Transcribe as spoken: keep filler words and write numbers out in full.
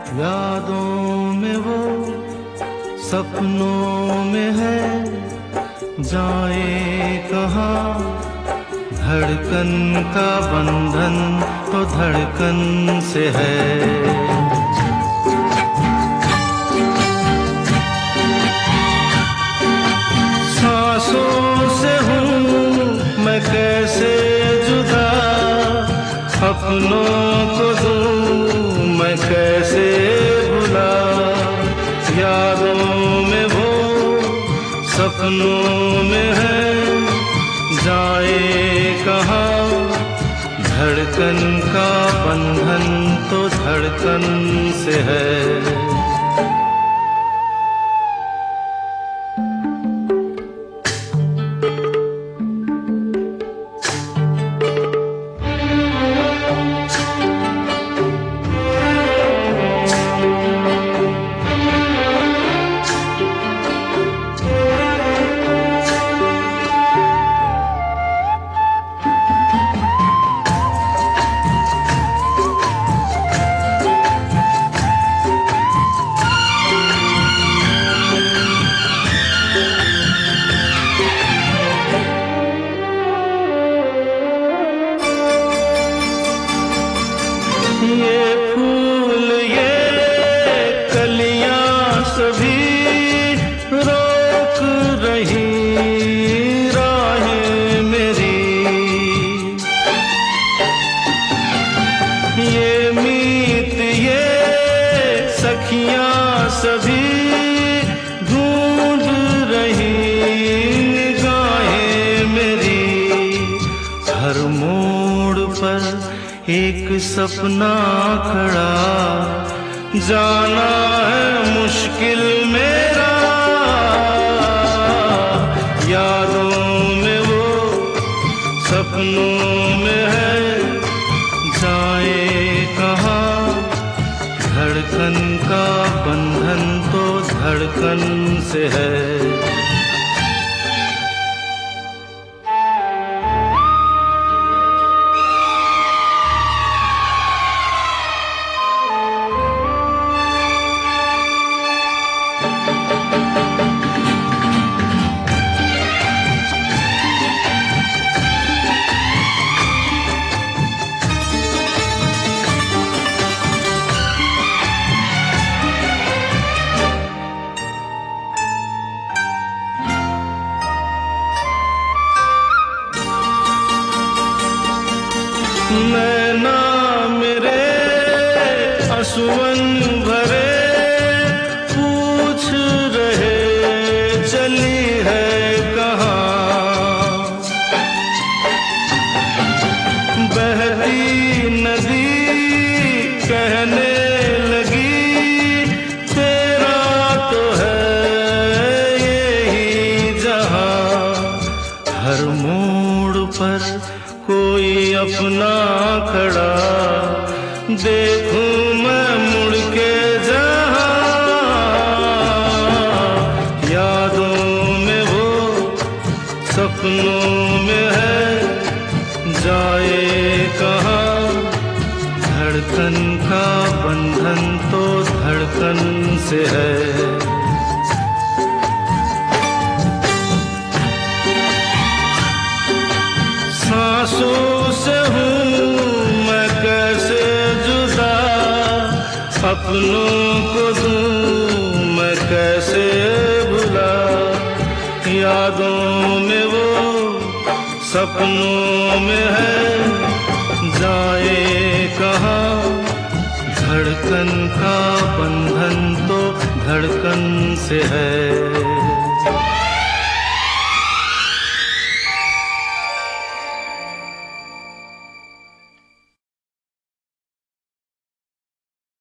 यादों में वो सपनों में है, जाए कहाँ। धड़कन का बंधन तो धड़कन से है। कैसे जुदा अपनों को दूं मैं, कैसे भुला। यादों में वो सपनों में है, जाए कहाँ। धड़कन का बंधन तो धड़कन से है। ये फूल ये कलियां सभी रोक रही राहें मेरी। ये मीत ये सखियां सभी ढूंढ रही निगाहें मेरी। हर मोड़ पर एक सपना खड़ा, जाना है मुश्किल मेरा। यादों में वो सपनों में है, जाए कहाँ। धड़कन का बंधन तो धड़कन से है। नैना मेरे आंसुअन भरे पूछ रहे चली है कहाँ। बहती नदी कहने लगी तेरा तो है यही जहाँ। हर मोड़ पर कोई अपना खड़ा, देखूं मैं मुड़ के जहाँ। यादों में वो सपनों में है, जाए कहाँ। धड़कन का बंधन तो धड़कन से है। सांसों से हूँ मैं कैसे जुदा, अपनों को दूं मैं कैसे भुला। यादों में वो सपनों में है, जाए कहाँ। धड़कन का बंधन तो धड़कन से है।